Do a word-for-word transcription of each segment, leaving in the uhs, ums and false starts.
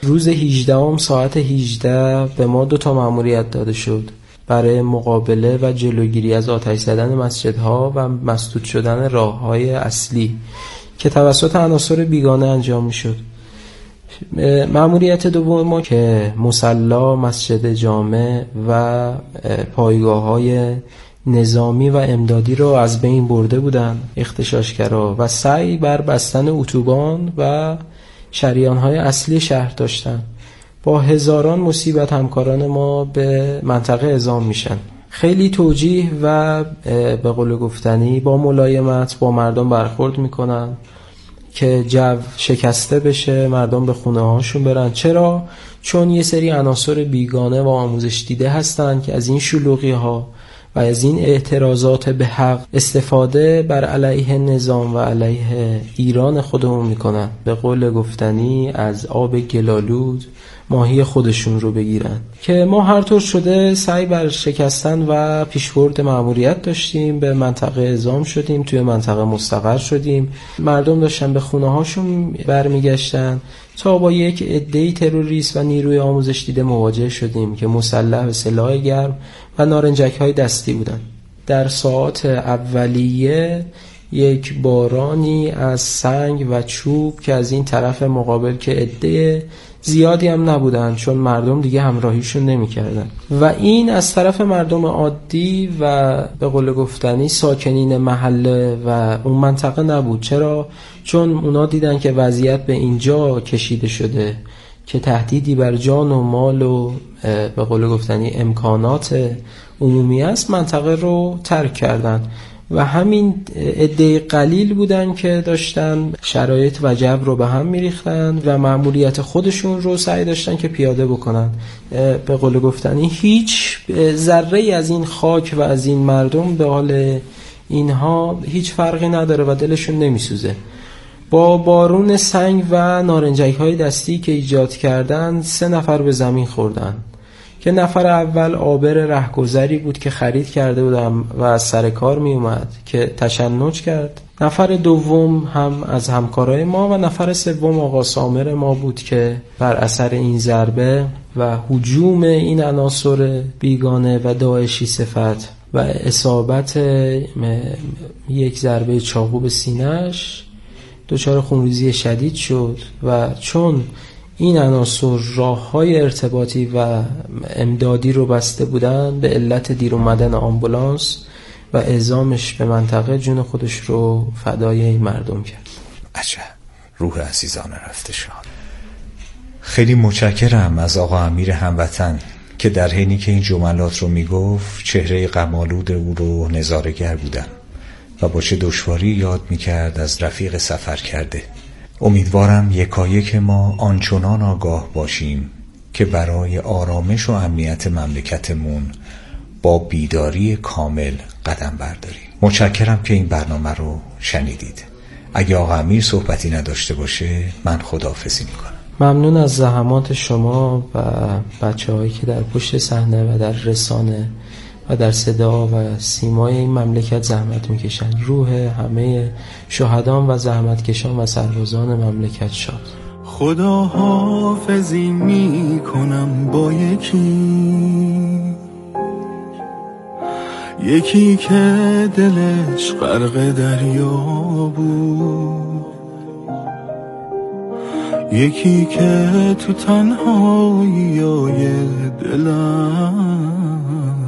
روز هجدهم ساعت هجده به ما دو تا مأموریت داده شد برای مقابله و جلوگیری از آتش زدن مسجدها و مسدود شدن راه‌های اصلی که توسط عناصر بیگانه انجام می‌شد. مأموریت دوم ما که مصلی، مسجد جامع و پایگاه‌های نظامی و امدادی رو از بین برده بودن اغتشاشگرا و سعی بر بستن اتوبان و شریان‌های اصلی شهر داشتن. با هزاران مصیبت همکاران ما به منطقه اعزام میشن. خیلی توجیه و به قول گفتنی با ملایمت با مردم برخورد میکنن که جو شکسته بشه، مردم به خونه هاشون برن. چرا؟ چون یه سری عناصر بیگانه و آموزش دیده هستن که از این شلوغی ها و از این اعتراضات به حق استفاده بر علیه نظام و علیه ایران خودمون میکنن. به قول گفتنی از آب گلالود ماهی خودشون رو بگیرن. که ما هر طور شده سعی بر شکستن و پیشبرد مأموریت داشتیم، به منطقه اعزام شدیم، توی منطقه مستقر شدیم، مردم داشتن به خونه هاشون برمیگشتن تا با یک عده‌ای تروریست و نیروی آموزش دیده مواجه شدیم که مسلح به سلاح گرم و نارنجک های دستی بودن. در ساعات اولیه یک بارانی از سنگ و چوب که از این طرف مقابل که عده زیادی هم نبودن چون مردم دیگه همراهیشون نمی کردن و این از طرف مردم عادی و به قول گفتنی ساکنین محله و اون منطقه نبود. چرا؟ چون اونا دیدن که وضعیت به اینجا کشیده شده که تهدیدی بر جان و مال و به قول گفتنی امکانات عمومی است، منطقه رو ترک کردن و همین عده قلیل بودن که داشتن شرایط و جو رو به هم میریختن و مأموریت خودشون رو سعی داشتن که پیاده بکنن. به قول گفتنی هیچ ذره‌ای از این خاک و از این مردم به حال اینها هیچ فرقی نداره و دلشون نمیسوزه. با بارون سنگ و نارنجک های دستی که ایجاد کردن سه نفر به زمین خوردن که نفر اول عابر رهگذری بود که خرید کرده بودم و از سر کار می اومد که تشنج کرد. نفر دوم هم از همکارای ما و نفر سوم آقا سامر ما بود که بر اثر این ضربه و هجوم این عناصر بیگانه و داعشی صفت و اصابت یک ضربه چاقو به سینه‌اش دچار خونریزی شدید شد و چون این عناصر راه‌های ارتباطی و امدادی رو بسته بودن به علت دیر اومدن آمبولانس و اعزامش به منطقه جون خودش رو فدای این مردم کرد. عجب، روح عزیزان رفته شاد. خیلی متشکرم از آقا امیر هموطن که در حینی که این جملات رو میگفت چهره غم‌آلود او رو نظاره‌گر بودم و با چه دشواری یاد میکرد از رفیق سفر کرده. امیدوارم یکایک ما آنچنان آگاه باشیم که برای آرامش و امنیت مملکتمون با بیداری کامل قدم برداریم. متشکرم که این برنامه رو شنیدید. اگه آقا امیر صحبتی نداشته باشه من خداحافظی میکنم. ممنون از زحمات شما و بچه هایی که در پشت صحنه و در رسانه و در صدا و سیمای این مملکت زحمت میکشن. روح همه شهدان و زحمتکشان و سربازان مملکت شاد. خدا حافظی میکنم با یکی یکی که دلش غرق دریا بود، یکی که تو تنهایی‌های دلم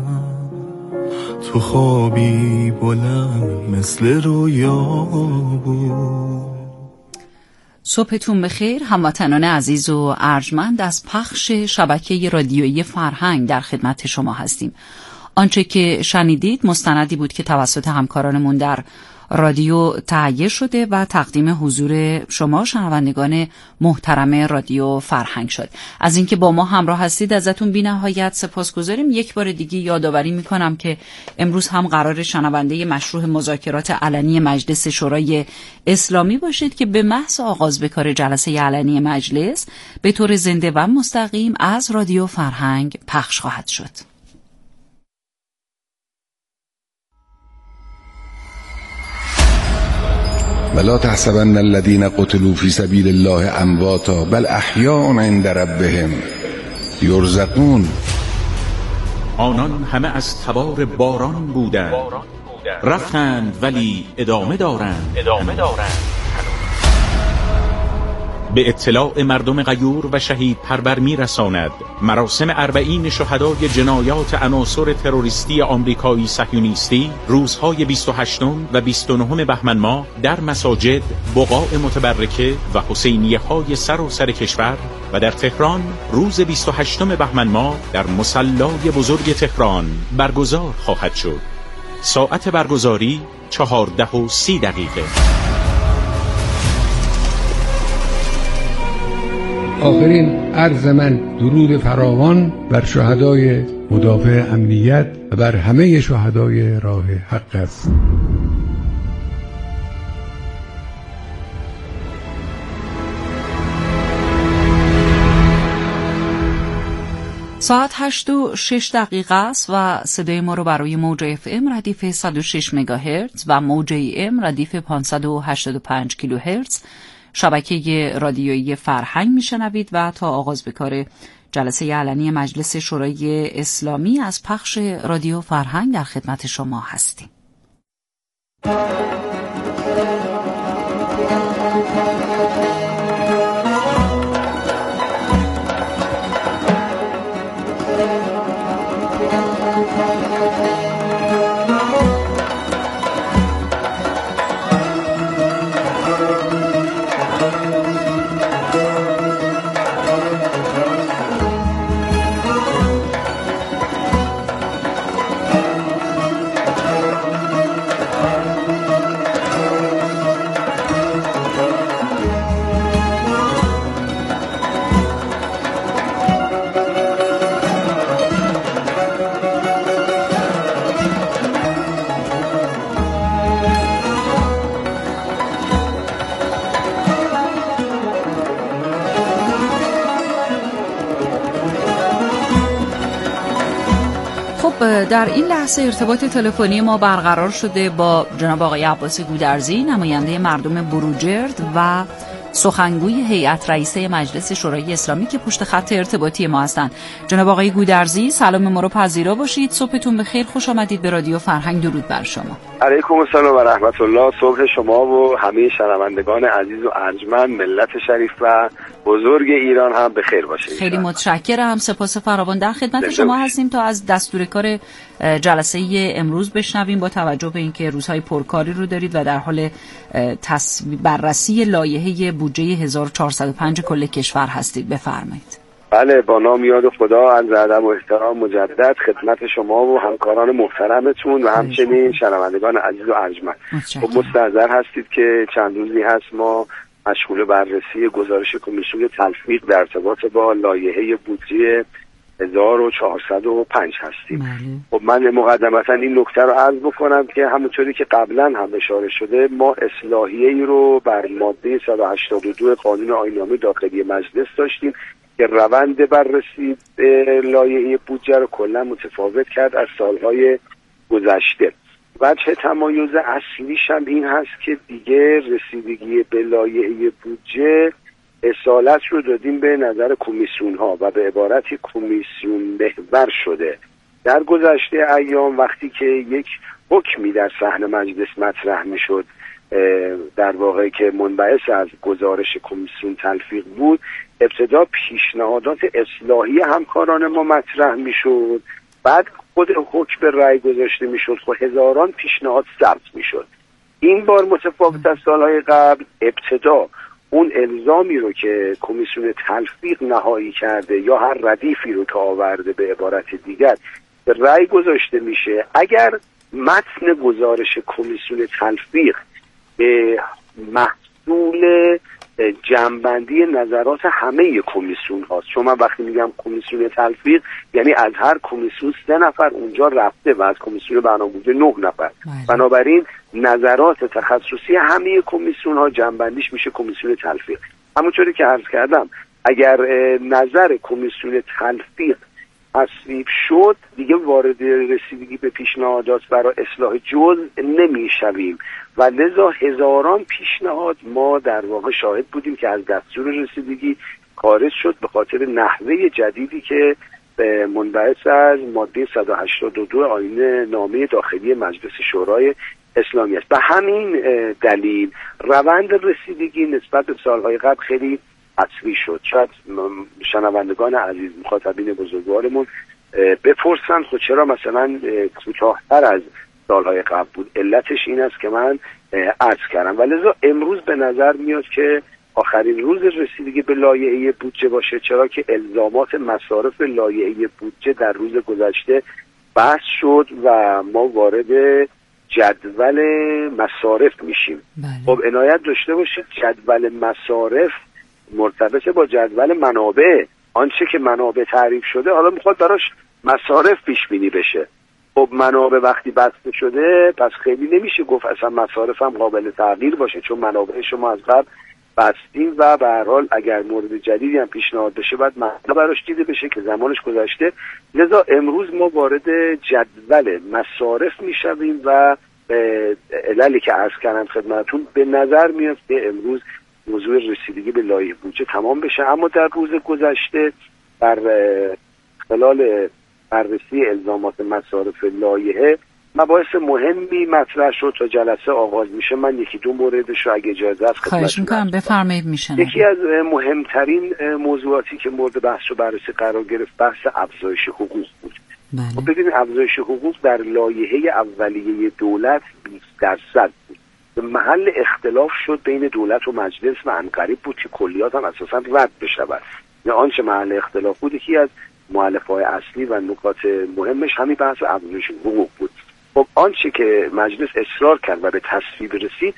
تو خوابی بلند مثل رویا بود. صبحتون بخیر هموطنان عزیز و ارجمند. از پخش شبکه رادیویی فرهنگ در خدمت شما هستیم. آنچه که شنیدید مستندی بود که توسط همکارانمون در رادیو تهیه شده و تقدیم حضور شما شنوندگان محترم رادیو فرهنگ شد. از اینکه با ما همراه هستید ازتون بی نهایت سپاسگزاریم. یک بار دیگه یادآوری میکنم که امروز هم قرار شنونده مشروع مذاکرات علنی مجلس شورای اسلامی باشید که به محض آغاز به کار جلسه علنی مجلس به طور زنده و مستقیم از رادیو فرهنگ پخش خواهد شد. ولا تحسبن الذين قتلوا في سبيل الله امواتا بل احیاء عند ربهم یرزقون. آنان همه از تبار باران بودند، رفتند ولی ادامه دارند ادامه دارند به اطلاع مردم غیور و شهید پرور میرساند مراسم اربعین شهدای جنایات عناصر تروریستی آمریکایی صهیونیستی روزهای بیست و هشتم و بیست و نهم بهمن ماه در مساجد، بقاع متبرکه و حسینیه های سراسر کشور و در تهران روز بیست و هشتم بهمن ماه در مصلی بزرگ تهران برگزار خواهد شد. ساعت برگزاری چهارده و سی دقیقه. آخرین عرض من درود فراوان بر شهدای مدافع امنیت و بر همه شهدای راه حق است. ساعت هشت و شش دقیقه است و صدای ما رو برای موج اف ام ردیف صد و شش مگاهرتز و موج ای ام ردیف پانصد و هشتاد و پنج کیلوهرتز شبکه رادیویی فرهنگ میشنوید و تا آغاز به کار جلسه علنی مجلس شورای اسلامی از پخش رادیو فرهنگ در خدمت شما هستیم. در این لحظه ارتباط تلفنی ما برقرار شده با جناب آقای عباس گودرزی، نماینده مردم بروجرد و سخنگوی هیئت رئیسه مجلس شورای اسلامی که پشت خط ارتباطی ما هستند. جناب آقای گودرزی سلام ما رو پذیرا باشید. صبحتون بخیر، خوش آمدید به رادیو فرهنگ. درود بر شما. علیکم السلام و رحمت الله. صبح شما و همه شنوندگان عزیز و ارجمند ملت شریف و بزرگ ایران هم بخیر باشه. خیلی متشکرم، سپاس فراوان. در خدمت شما هستیم تا از دستور کار جلسه امروز بشنویم با توجه به اینکه روزهای پرکاری رو دارید و در حال بررسی لایحه بودجه هزار و چهارصد و پنج کل کشور هستید. بفرمایید. بله، با نام یاد خدا، عرض ادب و احترام مجدد خدمت شما و همکاران محترمتون و همچنین شنوندگان عزیز و ارجمند. خب مستحضر هستید که چند روزی هست ما مشغول بررسی گزارش کمیسیون تلفیق در ارتباط با لایحه بودجه هزار و چهارصد و پنج هستیم. خب من مقدمتا این نکته رو عرض بکنم که همونطوری که قبلا هم اشاره شده ما اصلاحیه ای رو بر ماده صد و هشتاد و دو قانون آیین‌نامه داخلی مجلس داشتیم که روند بررسی لایحه بودجه رو کلا متفاوت کرد از سالهای گذشته. وجه تمایز اصلیش هم این هست که دیگه رسیدگی به لایحه بودجه اصالت رو دادیم به نظر کمیسیون ها و به عبارتی کمیسیون محور شده. در گذشته ایام وقتی که یک حکمی در صحن مجلس مطرح می شد، در واقع که منبعث از گزارش کمیسیون تلفیق بود، ابتدا پیشنهادات اصلاحی همکاران ما مطرح می شد، بعد خود حکم به رأی گذاشته می شد، خود هزاران پیشنهاد ثبت می شد. این بار متفاوت از سالهای قبل، ابتدا اون الزامی رو که کمیسیون تلفیق نهایی کرده یا هر ردیفی رو که آورده به عبارت دیگر به رأی گذاشته میشه، اگر متن گزارش کمیسیون تلفیق به محصول جمع‌بندی نظرات همه کمیسیون هاست، چون من وقتی میگم کمیسیون تلفیق یعنی از هر کمیسیون سه نفر اونجا رفته و از کمیسیون برنامه‌ریزی نه نفر، بنابراین نظرات تخصصی همه کمیسیون ها جمع‌بندیش میشه کمیسیون تلفیق. همونطوری که عرض کردم اگر نظر کمیسیون تلفیق تصویب شد دیگه وارد رسیدگی به پیشنهادات برای اصلاح جزء نمیشویم و لذا هزاران پیشنهاد ما در واقع شاهد بودیم که از دستور رسیدگی خارج شد به خاطر نحوه جدیدی که منبعث از ماده صد و هشتاد و دو آیین نامه داخلی مجلس شورای اسلامی است. به همین دلیل روند رسیدگی نسبت به سالهای قبل خیلی عصری شد. شاید شنوندگان عزیز مخاطبین بزرگوارمون بپرسن خود چرا مثلا کوتاه‌تر از سالهای قبل بود؟ علتش این است که من عرض کردم و لذا امروز به نظر میاد که آخرین روز رسیدگی به لایحه بودجه باشه، چرا که الزامات مصارف لایحه بودجه در روز گذشته بحث شد و ما وارد جدول مصارف میشیم. بله. خب عنایت داشته باشید جدول مصارف مرتبط با جدول منابع، آنچه که منابع تعریف شده حالا میخواد براش مصارف پیش بینی بشه. خب منابع وقتی بسته شده پس خیلی نمیشه گفت اصلا مصارف هم قابل تغییر باشه، چون منابع شما از قبل بستیم و به هر حال اگر مورد جدیدی هم پیشنهاد بشه باید معنی براش دیده بشه که زمانش گذشته. لذا امروز ما وارد جدول مصارف میشویم و عللی که عرض کردم خدمتتون به نظر میاد که امروز موضوع رسیدگی به لایحه بودجه تمام بشه. اما در روز گذشته در خلال بررسی الزامات مصارف لایحه مباحث مهمی مطرح شد. تا جلسه آغاز میشه من یکی دو موردش رو اگه اجازه است خواهش میکنم بفرمایید. میشنم یکی از مهمترین موضوعاتی که مورد بحث و بررسی قرار گرفت بحث افزایش حقوق بود. بله. خب ببینید افزایش حقوق در لایحه اولیه دولت بیست درصد بود. محل اختلاف شد بین دولت و مجلس و عنقریب بود که کلیات هم اساسا رد بشود. نه آنچه محل اختلاف بود یکی از مؤلفه‌های اصلی و نکات مهمش همین بحث افزایش حقوق بود. خب آنچه که مجلس اصرار کرد و به تصویب رسید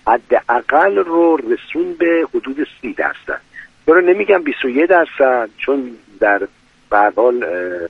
حداقل رو رسون به حدود سی درصد. چرا نمیگم بیست و یک درصد؟ چون در به هر حال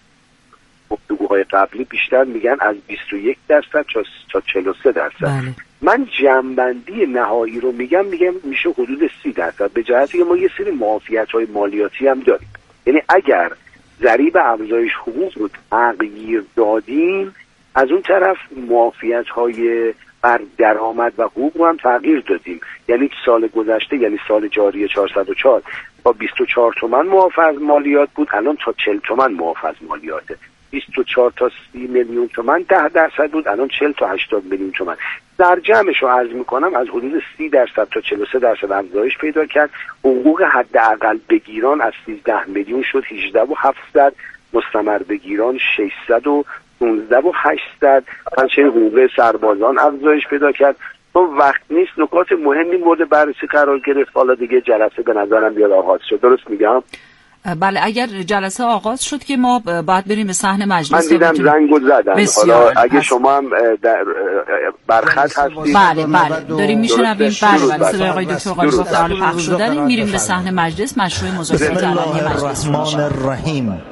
گفتگوهای قبلی بیشتر میگن از بیست و یک درصد تا چهل و سه درصد. بله. من جنبندی نهایی رو میگم میگم میشه حدود سی درصد، به جهتی که ما یه سری معافیت‌های مالیاتی هم داریم. یعنی اگر ضریب افزایش حقوق رو تغییر دادیم از اون طرف معافیت‌های بر درآمد و حقوق رو هم تغییر دادیم. یعنی سال گذشته یعنی سال جاری چهارصد و چهار با بیست و چهار تومن معاف از مالیات بود، الان تا چهل تومن معاف از مالیاته. بیست و چهار تا سی میلیون تومن ده درصد بود، الان چهل تا هشتاد میلیون تومن. در جمعش رو عرض میکنم از حدود سی درصد تا چهل و سه درصد افزایش پیدا کرد. حقوق حداقل بگیران از سیزده میلیون شد هجده و هفتصد، مستمر بگیران ششصد و پانزده و هشتصد. همچنین حقوق سربازان افزایش پیدا کرد. تو وقت نیست نکات مهمی مورد بررسی قرار گرفت. حالا دیگه جلسه به نظرم بیاد آغاز شد. درست میگم؟ بله اگر جلسه آغاز شد که ما باید بریم به صحن مجلس. من دیدم زنگو زدن. حالا اگه پس... شما هم در برخط هستید. بله بله داریم میشنویم. بله بله صدای آقای دکتر قالی گفت حالا پخش شدن. میریم به صحن مجلس. مشروع مذاکرات علنی مجلس. الرحمن الرحیم.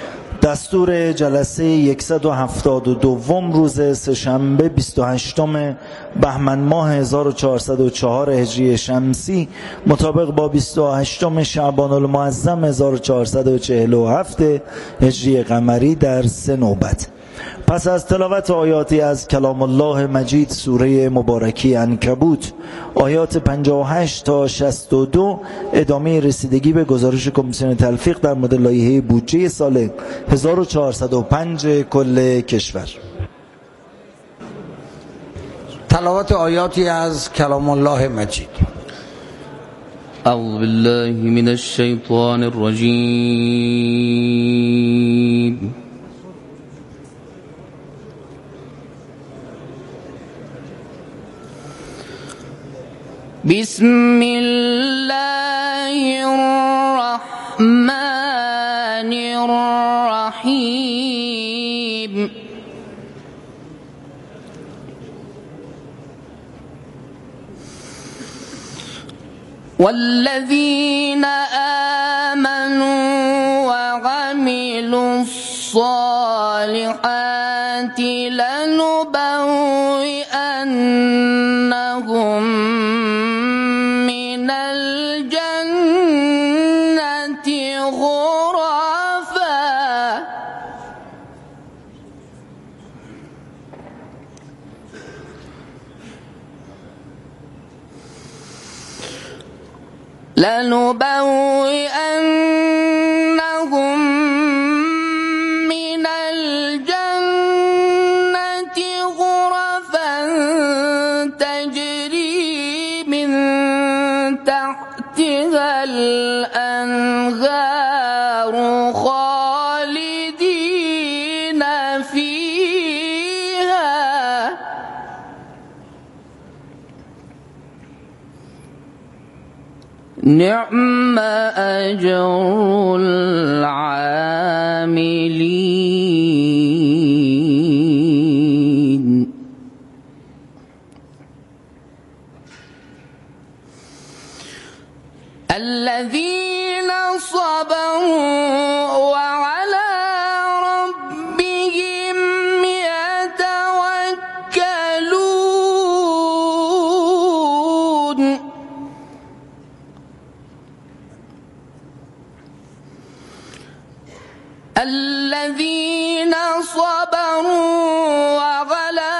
دستور جلسه صد و هفتاد و دو روز سه‌شنبه بیست و هشتم بهمن ماه هزار و چهارصد و چهار هجری شمسی مطابق با بیست و هشتم شعبان المعظم هزار و چهارصد و چهل و هفت هجری قمری در سه نوبت. پس از تلاوت آیاتی از کلام الله مجید سوره مبارکی عنکبوت آیات پنجاه و هشت تا شصت و دو ادامه رسیدگی به گزارش کمیسیون تلفیق در مورد لایحه بودجه سال هزار و چهارصد و پنج کل کشور. تلاوت آیاتی از کلام الله مجید. اعوذ بالله من الشیطان الرجیم. بسم الله الرحمن الرحیم. والذین آمنوا وعملوا الصالحات لنبوئنهم لنبوئنهم من الجنة غرفا تجري من تحتها الأنهار خالدين فيها نعم أجر العاملين. الذين صبروا وعلى ربهم يتوكلون. الذين صبروا وعلى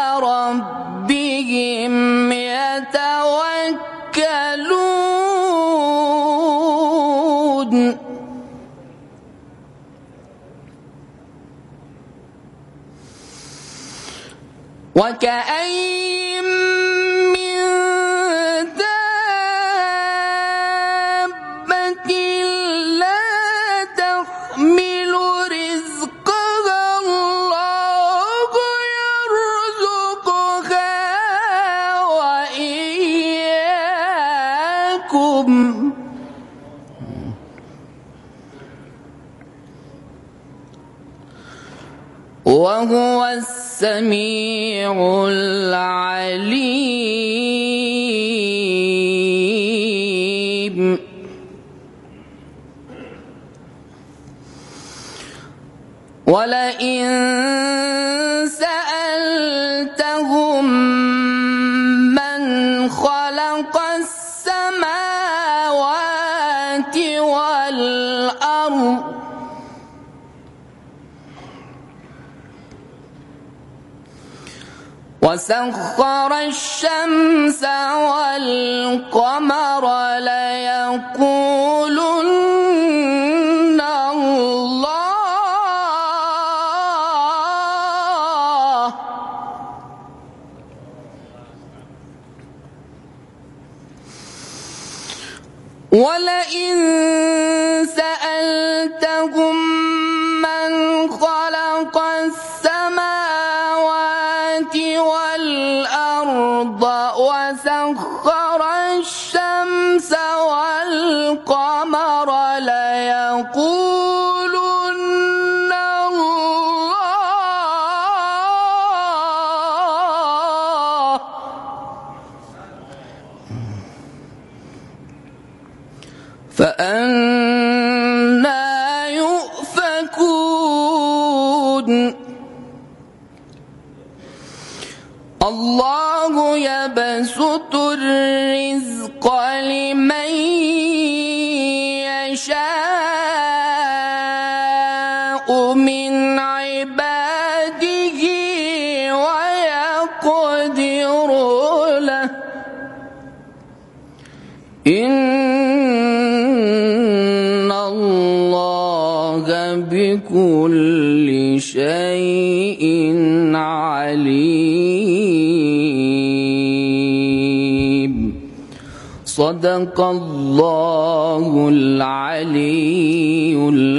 ربهم يتوكلون. وكأين من دابة لا تحمل رزقها الله يرزقها وإياكم وهو السميع العليم. ولئن سألتهم من خلق السماوات والأرض وسخر الشمس والقمر ليقولن الله. ولئن سألتهم من خلق السماوات والأرض وسخر الشمس والقمر ليقولن الله. فأنى يؤفكون. الله يبسط الرزق لمن يشاء من عباده ويقدر له إن الله بكل شيء عليم. صدق الله العلي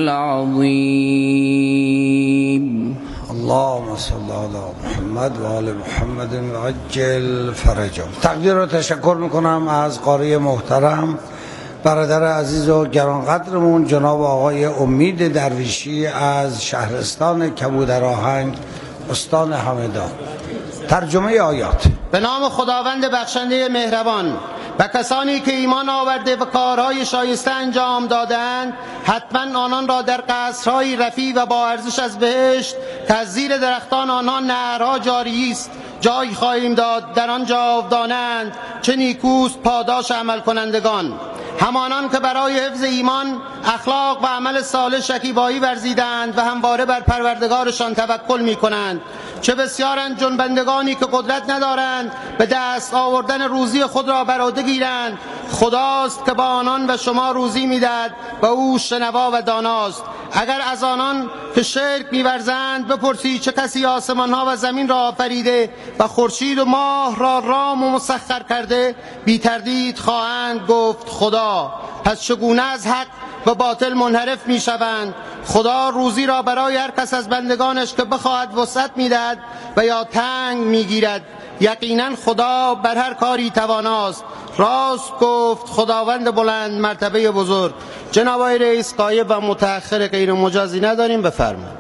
العظيم. اللهم صل على محمد و آل محمد وعجل فرجهم. تقدیر و تشکر میکنم از قاری محترم برادر عزیز و گرانقدرمون جناب آقای امید درویشی از شهرستان کبودرآهنگ استان همدان. ترجمه آیات. به نام خداوند بخشنده مهربان. و کسانی که ایمان آورده و کارهای شایسته انجام دادند حتما آنان را در قصرهای رفیع و با ارزش از بهشت که از زیر درختان آنها نهرها جاری است جای خواهیم داد، در آن جاودانند. چه نیکوست پاداش عمل کنندگان. همانان که برای حفظ ایمان اخلاق و عمل صالح شکیبایی ورزیدند و همواره بر پروردگارشان توکل می کنند. چه بسیارند جنبندگانی که قدرت ندارند به دست آوردن روزی خود را بر عهده گیرند، خداست که با آنان و شما روزی میدهد و او شنوا و داناست. اگر از آنان که شرک می‌ورزند بپرسی چه کسی آسمان‌ها و زمین را آفریده و خورشید و ماه را رام و مسخر کرده، بی تردید خواهند گفت خدا. پس چگونه از حق و باطل منحرف می‌شوند؟ خدا روزی را برای هر کس از بندگانش که بخواهد وسعت می‌دهد و یا تنگ می‌گیرد. یقینا خدا بر هر کاری تواناست. راست گفت خداوند بلند مرتبه بزرگ. جناب آقای رئیس، غایب و متأخر غیر مجازی نداریم، بفرمایید.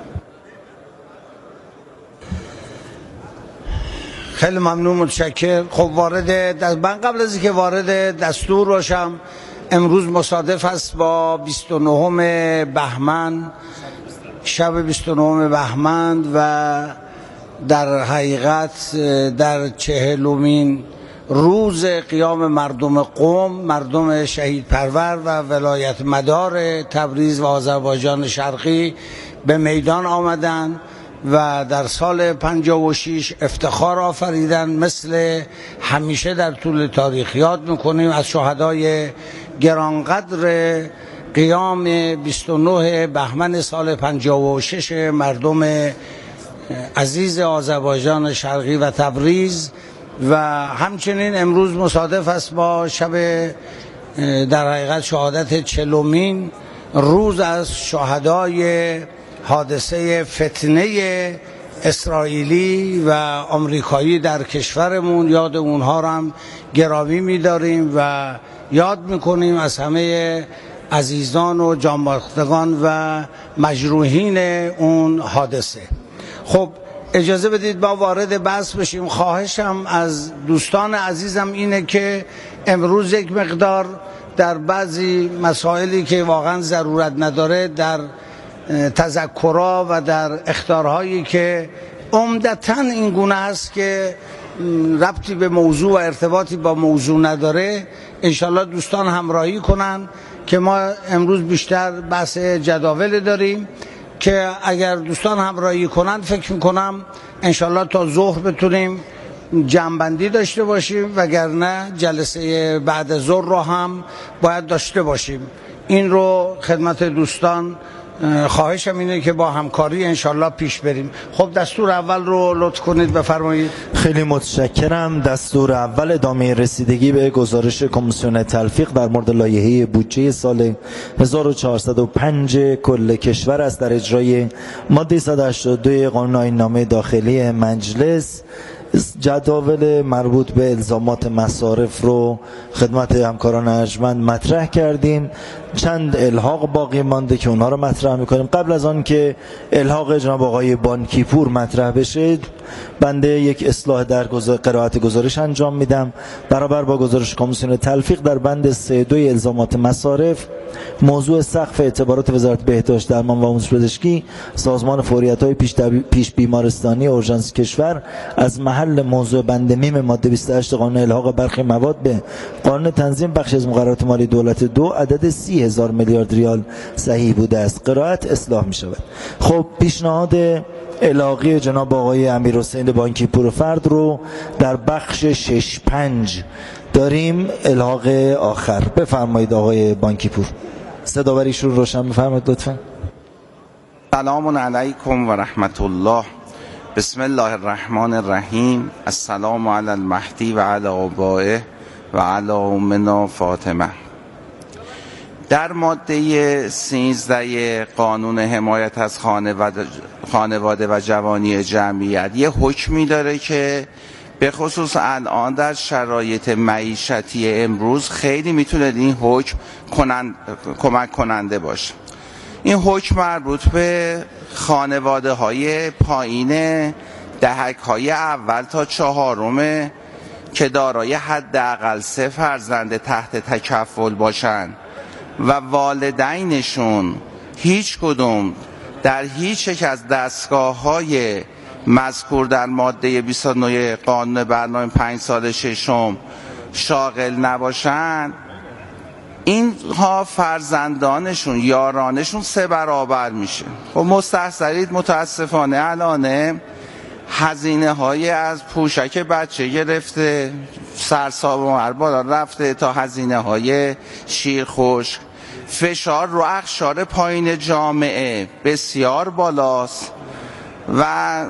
خیلی ممنون، متشکر. خب وارد دست... من قبل از اینکه وارد دستور باشم، امروز مصادف است با بیست و نهم بهمن، شب بیست و نهم بهمن و در حقیقت در چهلمین روز قیام مردم قم، مردم شهید پرور و ولایت مدار تبریز و آذربایجان شرقی به میدان آمدند و در سال پنجاه و شش افتخار آفریدن. مثل همیشه در طول تاریخ یاد میکنیم از شهدای گرانقدر قیام بیست و نه بهمن سال پنجاه و شش مردم عزیز آذربایجان شرقی و تبریز، و همچنین امروز مصادف است با شب در حقیقت شهادت چلومین روز از شهدای حادثه فتنه اسرائیلی و آمریکایی در کشورمون. یاد اونها رو هم گرامی می‌داریم و یاد می‌کنیم از همه عزیزان و جانباختگان و مجروحین اون حادثه. خب اجازه بدید ما وارد بحث بشیم. خواهشم از دوستان عزیزم اینه که امروز یک مقدار در بعضی مسائلی که واقعا ضرورت نداره، در تذکرها و در اخطارهایی که عمدتاً این گونه است که ربطی به موضوع و ارتباطی با موضوع نداره، انشالله دوستان همراهی کنن که ما امروز بیشتر بحث جداول داریم که اگر دوستان همراهی کنن فکر میکنم انشالله تا ظهر بتونیم جمع‌بندی داشته باشیم، وگرنه جلسه بعد ظهر رو هم باید داشته باشیم. این رو خدمت دوستان خواهشم اینه که با همکاری انشالله پیش بریم. خب دستور اول رو لطف کنید بفرمایید. خیلی متشکرم. دستور اول ادامه رسیدگی به گزارش کمیسیون تلفیق در مورد لایحه بودجه سال هزار و چهارصد و پنج کل کشور است. در اجرای ماده صد و هشتاد و دو قانون آیین‌نامه داخلی مجلس جداول مربوط به الزامات مصارف رو خدمت همکاران ارجمند مطرح کردیم. چند الحاق باقی مانده که اونها رو مطرح میکنیم. قبل از آن که الحاق جناب آقای بانکی پور مطرح بشه، بنده یک اصلاح در قرائت گزارش انجام میدم. برابر با گزارش کمیسیون تلفیق در بند سه دو الزامات مصارف، موضوع سقف اعتبارات وزارت بهداشت درمان و آموزش پزشکی سازمان فوریت‌های پیش, پیش بیمارستانی اورژانس کشور از محل موضوع بند میم ماده بیست و هشت قانون الحاق برخی مواد به قانون تنظیم بخش از مقررات مالی دولت دو عدد سی هزار میلیارد ریال صحیح بوده است. قرائت اصلاح می شود. خب پیشنهاد الحاقی جناب آقای امیرحسین بانکی پور فرد رو در بخش شش پنج داریم. الحاق آخر بفرمایید آقای بانکی پور. صداوریش رو روشن بفرمایید لطفا. سلام علیکم و رحمت الله. بسم الله الرحمن الرحیم. السلام علی المهدی و علی آبائه و علی امنا فاطمه. در ماده سیزده قانون حمایت از خانواده و جوانی جمعیت یه حکمی داره که به خصوص الان در شرایط معیشتی امروز خیلی میتونه این حکم کنند، کمک کننده باشه. این حکم مربوط به خانواده های پایین دهک های اول تا چهارم که دارای حداقل سه فرزند تحت تکفل باشن و والدینشون هیچ کدوم در هیچ یک از دستگاه های مذکور در ماده بیست و نه قانون برنامه پنج سال ششم شاغل نباشن، اینها فرزندانشون یارانشون سه برابر میشه. و مستحضرید متاسفانه الان هزینه های از پوشک بچه گرفته سرسام بالا رفته تا هزینه های شیر خشک. فشار رو اقشار پایین جامعه بسیار بالاست و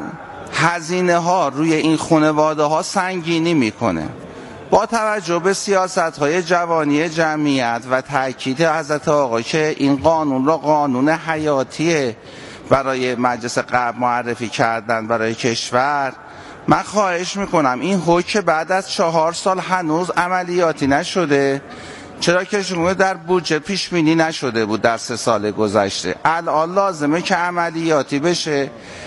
هزینه ها روی این خانواده ها سنگینی میکنه. با توجه به سیاست های جوانی جمعیت و تاکید حضرت آقا که این قانون را قانون حیاتی برای مجلس قبل معرفی کردن برای کشور، من خواهش میکنم این حکم بعد از چهار سال هنوز عملیاتی نشده، چرا که شما در بودجه پیش بینی نشده بود در سه سال گذشته. الان لازمه که عملیاتی بشه.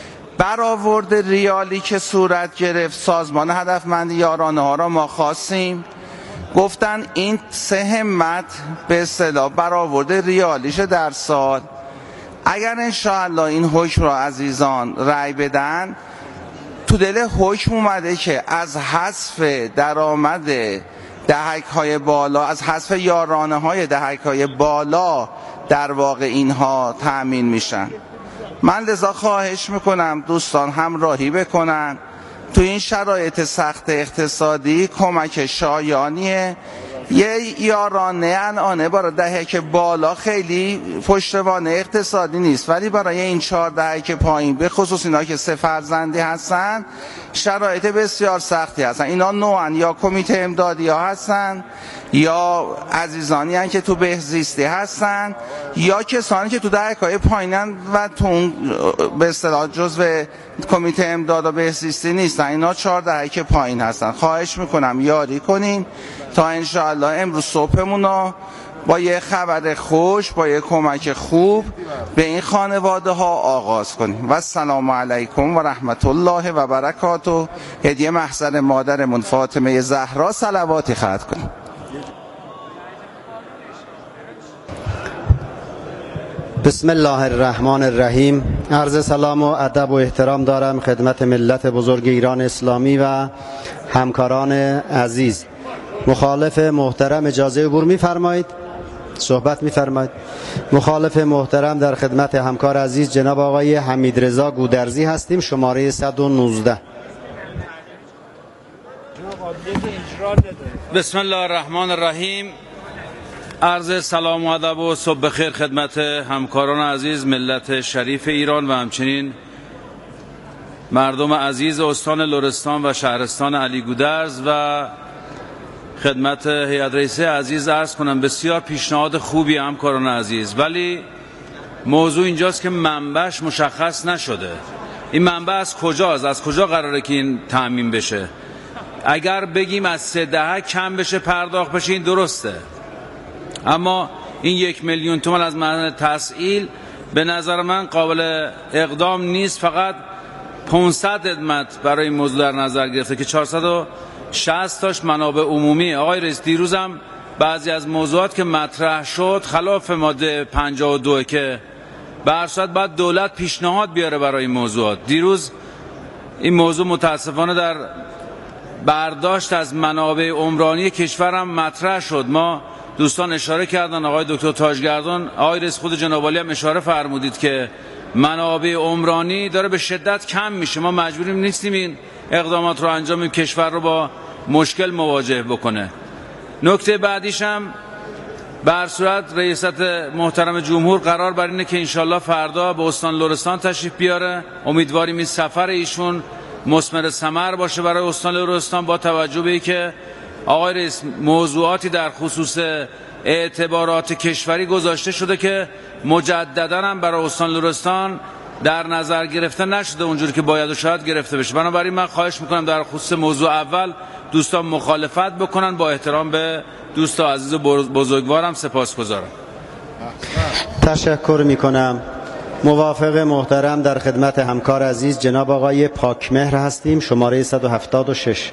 برآورد ریالی که صورت گرفت، سازمان هدفمند یارانه ها را ما خواستیم، گفتن این سه همت به اصطلاح برآورد ریالیش در سال. اگر انشاءالله این حکم را عزیزان رأی بدن، تو دل حکم اومده که از حذف درآمد دهک های بالا، از حذف یارانه های دهک های بالا در واقع اینها تأمین میشن. من لذا خواهش میکنم دوستان همراهی بکنن. تو این شرایط سخت اقتصادی کمک شایانیه. یه یارانه انانه برای دهک بالا خیلی پشتوانه اقتصادی نیست، ولی برای این چهار دهک پایین به خصوص اینا که سه فرزندی هستن شرایط بسیار سختی هستن. اینا نوعا یا کمیته امدادی ها هستن، یا عزیزانی هستن که تو بهزیستی هستن، یا کسانی که تو دهک های پایینن و تو به اصطلاح جزو کمیته امداد و بهزیستی نیستن. اینا چهار دهک پایین هستن. خواهش میکنم یاری کنین تا انشاءالله امروز صبحمون رو با یه خبر خوش، با یه کمک خوب به این خانواده ها آغاز کنیم. و السلام علیکم و رحمت الله و برکاته. هدیه محضر مادرمون فاطمه زهرا صلواتی ختم کنیم. بسم الله الرحمن الرحیم. عرض سلام و ادب و احترام دارم خدمت ملت بزرگ ایران اسلامی و همکاران عزیز. مخالف محترم اجازه عبور می‌فرمایید؟ صحبت می‌فرمایید. مخالف محترم در خدمت همکار عزیز جناب آقای حمیدرضا گودرزی هستیم، شماره صد و نوزده. بسم الله الرحمن الرحیم. عرض سلام و ادب و صبح بخیر خدمت همکاران عزیز ملت شریف ایران و همچنین مردم عزیز استان لرستان و شهرستان علی گودرز و خدمت هیئت رئیسه عزیز عرض کنم بسیار پیشنهاد خوبی همکاران عزیز، ولی موضوع اینجاست که منبعش مشخص نشده. این منبع از کجاست؟ از کجا قراره که این تأمین بشه؟ اگر بگیم از سه دهک کم بشه پرداخت بشه این درسته، اما این یک میلیون تومان از مبلغ تسهیل به نظر من قابل اقدام نیست. فقط پانصد خدمت برای این موضوع در نظر گرفته که چهارصد و شصت تاش منابع عمومی. آقای رئیس دیروزم بعضی از موضوعات که مطرح شد خلاف ماده پنجاه و دو که به هر صورت باید دولت پیشنهاد بیاره برای این موضوعات. دیروز این موضوع متاسفانه در برداشت از منابع عمرانی کشورم مطرح شد. ما دوستان اشاره کردن، آقای دکتر تاجگردان، آقای رئیس خود جناب عالی هم اشاره فرمودید که منابع عمرانی داره به شدت کم میشه. ما مجبوریم نیستیم این اقدامات رو انجام بدیم، کشور رو با مشکل مواجه بکنه. نکته بعدیش هم به هر صورت رئیست محترم جمهور قرار بر اینه که انشالله فردا به استان لرستان تشریف بیاره. امیدواریم این سفر ایشون مثمر ثمر باشه برای استان لرستان، با توجه به اینکه آقای رئیس موضوعاتی در خصوص اعتبارات کشوری گذاشته شده که مجددا هم برای استان لرستان در نظر گرفته نشده اونجوری که باید و شاید گرفته بشه. بنابراین من خواهش میکنم در خصوص موضوع اول دوستان مخالفت بکنن. با احترام به دوستا عزیز و بزرگوارم سپاسگزارم. تشکر میکنم. موافق محترم در خدمت همکار عزیز جناب آقای پاکمهر هستیم، شماره صد و هفتاد و شش.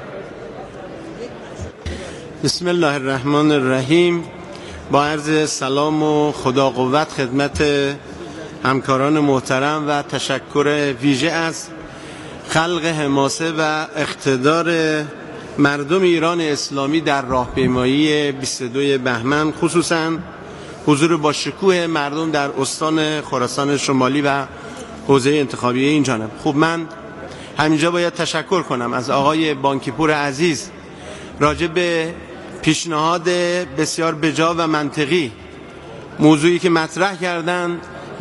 بسم الله الرحمن الرحیم. با عرض سلام و خدا قوت خدمت همکاران محترم و تشکر ویژه از خلق حماسه و اقتدار مردم ایران اسلامی در راهپیمایی بیست و دو بهمن، خصوصا حضور با شکوه مردم در استان خراسان شمالی و حوزه انتخابی این جانب. خب من همینجا باید تشکر کنم از آقای بانکیپور عزیز راجع به پیشنهاد بسیار بجا و منطقی، موضوعی که مطرح کردند